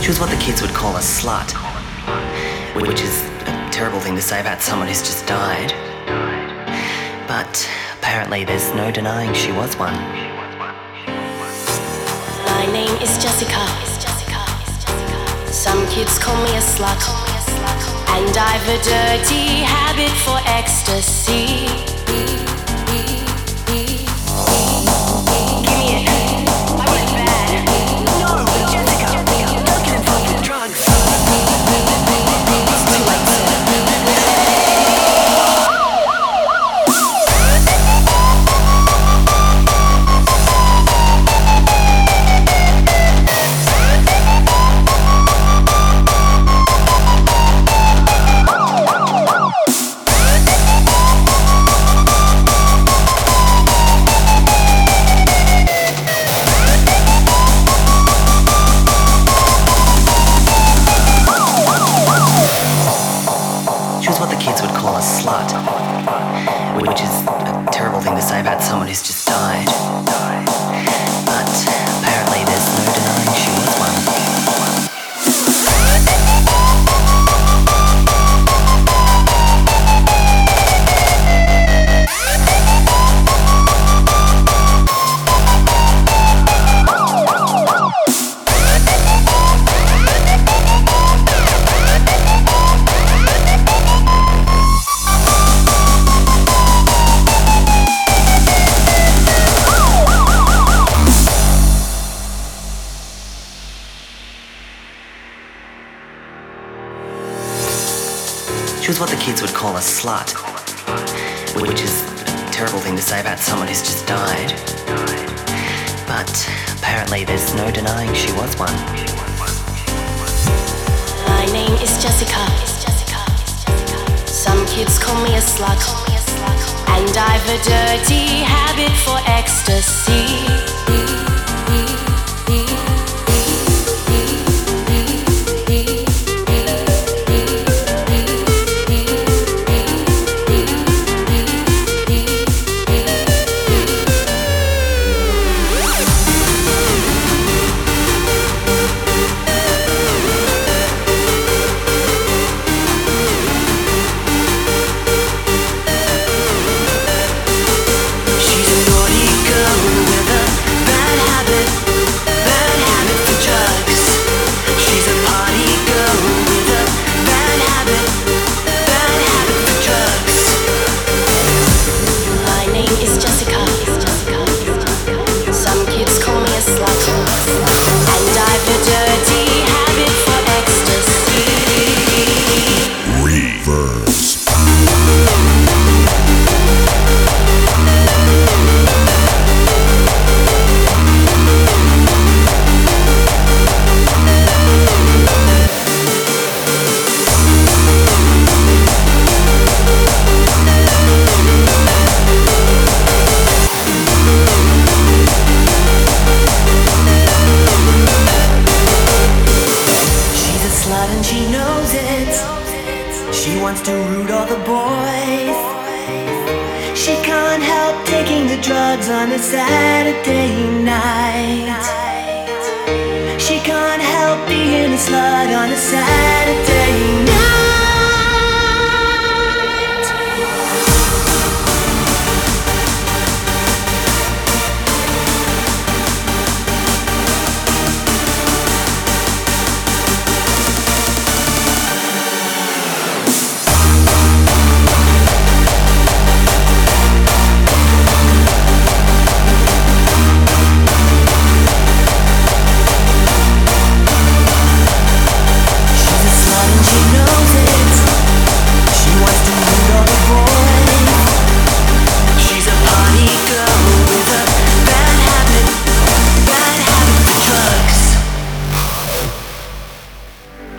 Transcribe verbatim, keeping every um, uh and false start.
She was what the kids would call a slut, which is a terrible thing to say about someone who's just died. But apparently there's no denying she was one. My name is Jessica. Some kids call me a slut, and I've a dirty habit for ecstasy. Which is a terrible thing to say about someone who's just died. But apparently there's no denying she was one. She was what the kids would call a slut, which is a terrible thing to say about someone who's just died. But apparently there's no denying she was one. My name is Jessica. Some kids call me a slut, and I've a dirty habit for ecstasy. And she knows it. She wants to root all the boys. She can't help taking the drugs on a Saturday night. She can't help being a slut on a Saturday